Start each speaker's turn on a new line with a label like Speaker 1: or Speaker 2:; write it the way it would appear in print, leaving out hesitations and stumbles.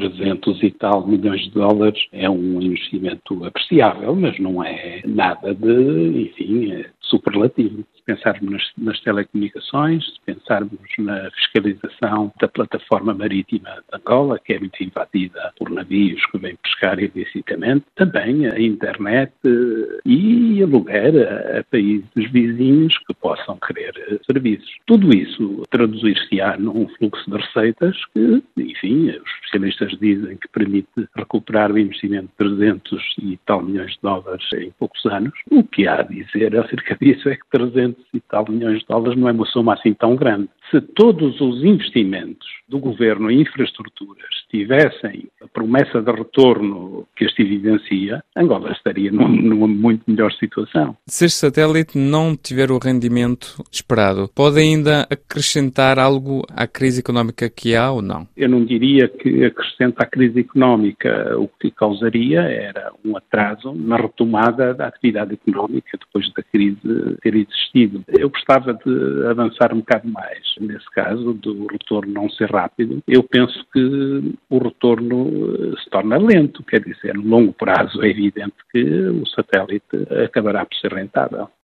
Speaker 1: 300 e tal milhões de dólares é um investimento apreciável, mas não é nada de, enfim, superlativo. Se pensarmos nas telecomunicações, se pensarmos na fiscalização da plataforma marítima de Angola, que é muito invadida por navios que vêm pescar ilicitamente, também a internet e aluguer a países vizinhos que possam querer serviços. Tudo isso traduzir-se-á num fluxo de receitas que, enfim, os especialistas dizem que permite recuperar o investimento de 300 e tal milhões de dólares em poucos anos. O que há a dizer acerca disso é que 300 e tal milhões de dólares não é uma soma assim tão grande. Se todos os investimentos do governo em infraestruturas tivessem a promessa de retorno que este evidencia, Angola estaria numa muito melhor situação.
Speaker 2: Se este satélite não tiver o rendimento esperado, pode ainda acrescentar algo à crise económica que há ou não?
Speaker 1: Eu não diria que acrescenta à crise económica. O que causaria era um atraso na retomada da atividade económica depois da crise ter existido. Eu gostava de avançar um bocado mais. Nesse caso, do retorno não ser rápido, eu penso que o retorno se torna lento. Quer dizer, no longo prazo é evidente que o satélite acabará por ser rentável.